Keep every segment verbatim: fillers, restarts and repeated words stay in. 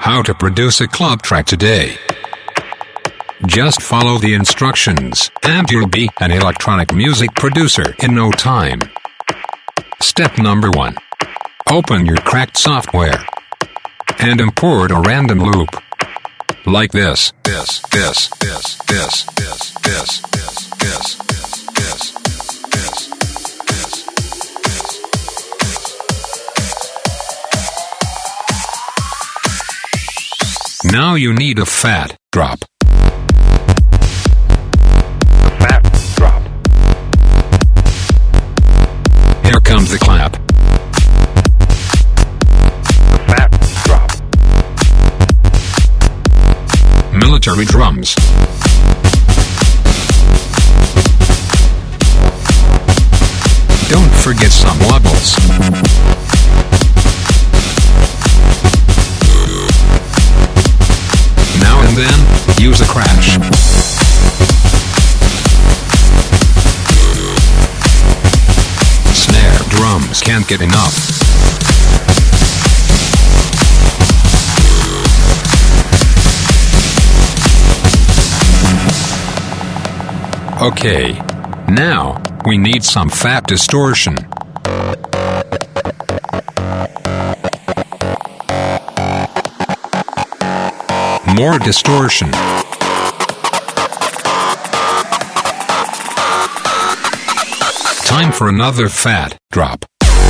how to produce a club track today. Just follow the instructions, and you'll be an electronic music producer in no time. Step number one. Open your cracked software and import a random loop. Like this. This, this, this, this, this, this, this, this, this, this, this, this, this. Now you need a fat drop. Fat drop. Here comes the clap. Fat drop. Military drums. Don't forget some wobbles. Now and then, use a crash. Snare drums can't get enough. Okay, now, we need some fat distortion. More distortion. Time for another fat drop.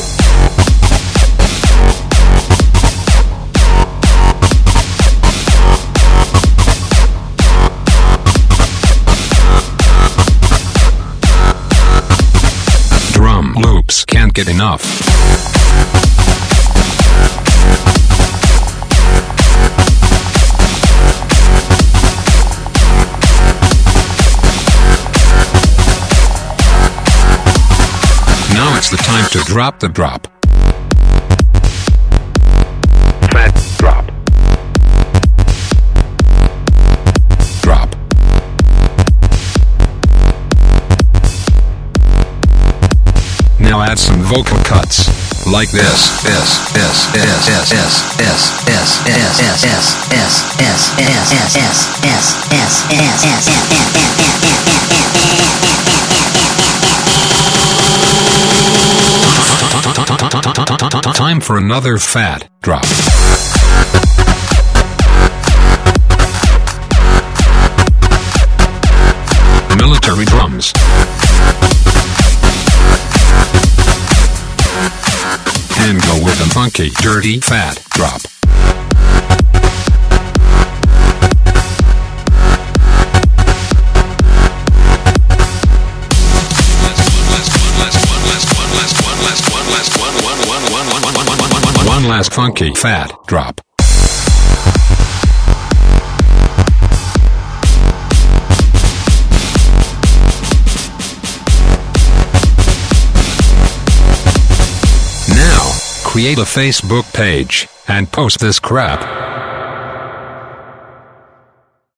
Drum loops can't get enough. Now it's the time to drop the drop. Fat drop. Drop. Now add some vocal cuts, like this, this, this, this, this, this, this, this, this, this, this, this, this, this, this, this. Time for another fat drop. Military drums. And go with a funky, dirty, fat drop. One last funky, fat drop. Create a Facebook page and post this crap.